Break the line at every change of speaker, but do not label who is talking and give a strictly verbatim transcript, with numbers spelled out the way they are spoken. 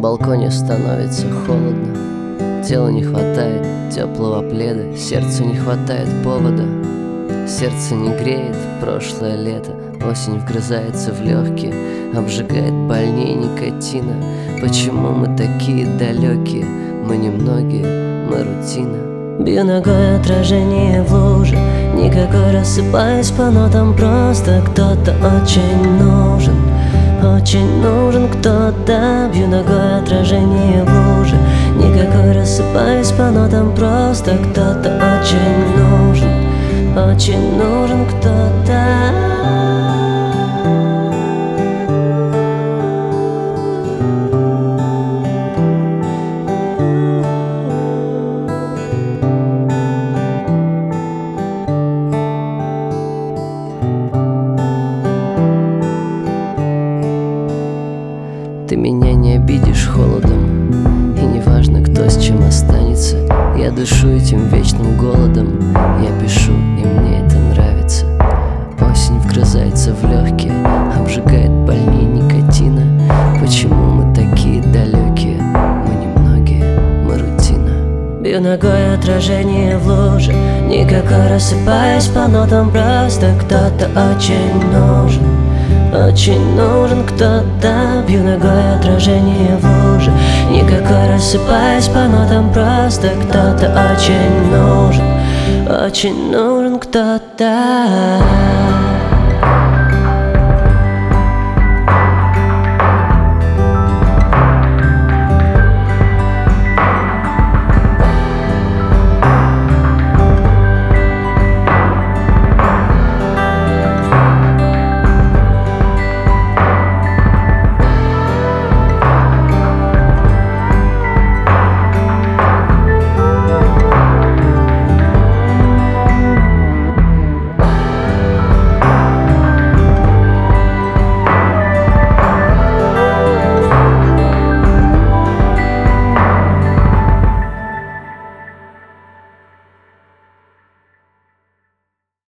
балконе становится холодно. Телу не хватает теплого пледа, сердцу не хватает повода. Сердце не греет прошлое лето, осень вгрызается в легкие, обжигает больнее никотина. Почему мы такие далекие? Мы немногие, мы рутина.
Бью ногой отражение в луже, никакой рассыпаюсь по нотам, просто кто-то очень нужен. Очень нужен кто-то. Бью ногой отражение в луже, никакой рассыпаюсь по нотам, просто кто-то очень нужен. Очень нужен кто-то.
Ты меня не обидишь холодом, и неважно, кто с чем останется. Я дышу этим вечным голодом, я пишу, и мне это нравится. Осень вгрызается в легкие, обжигает больнее никотина. Почему мы такие далекие? Мы немногие, мы рутина.
Бью ногой отражение в луже, никакой рассыпаюсь по нотам, просто кто-то очень нужен. Очень нужен кто-то. Бью ногой отражение в луже, никакой рассыпаюсь по нотам, просто кто-то очень нужен. Очень нужен кто-то.